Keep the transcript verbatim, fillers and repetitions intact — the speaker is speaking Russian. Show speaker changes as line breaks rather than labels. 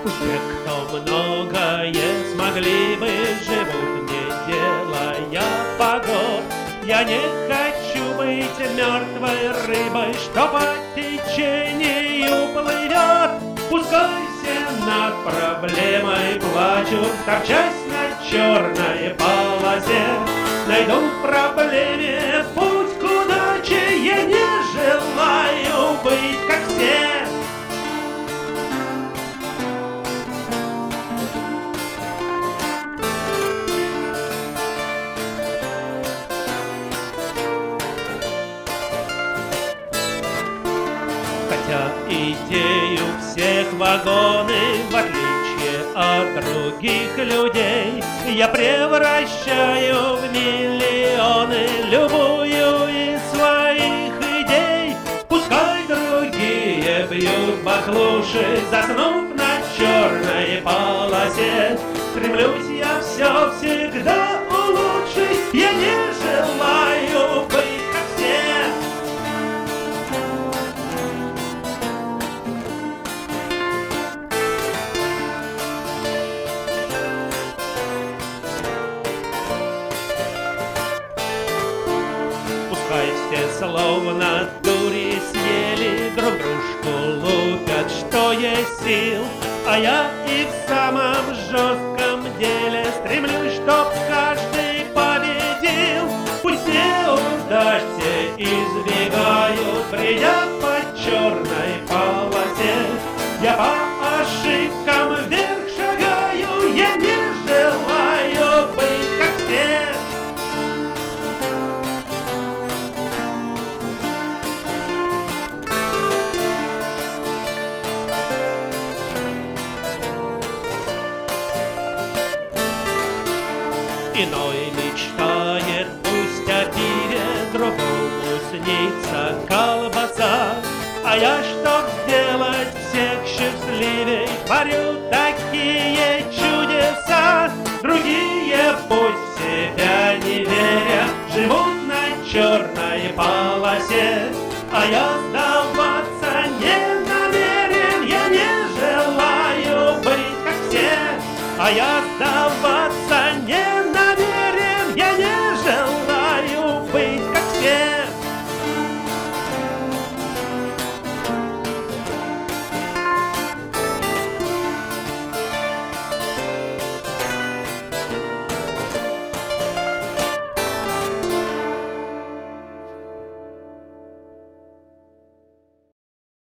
Те, кто многое смогли бы, живут, не делая погод. Я не хочу быть мертвой рыбой, что по течению плывет. Пускай все над проблемой плачут, торчась на черной полосе. Найду в проблеме путь к удаче, я не желаю быть как все. Хотя идею всех вагоны, в отличие от других людей, я превращаю в миллионы любую из своих идей. Пускай другие бьют баклуши, заснув на черной полосе. Стремлюсь я все всегда улучшить, я не желаю быть как все. Пускай все словно дури съели, друг дружку лупят, что есть сил. А я и в самом жестком деле стремлюсь, чтоб каждый победил. Пусть неудачи избегаю, придя по черной полосе. Я по ошибкам вверх шагаю, я не желаю быть как все. Иной мечтает пусть о пиве, другому снится колбаса. А я, чтоб сделать всех счастливей, творю такие чудеса. Другие, пусть в себя не веря, живут на черной полосе. А я сдаваться не намерен, я не желаю быть как все. А я сдаваться не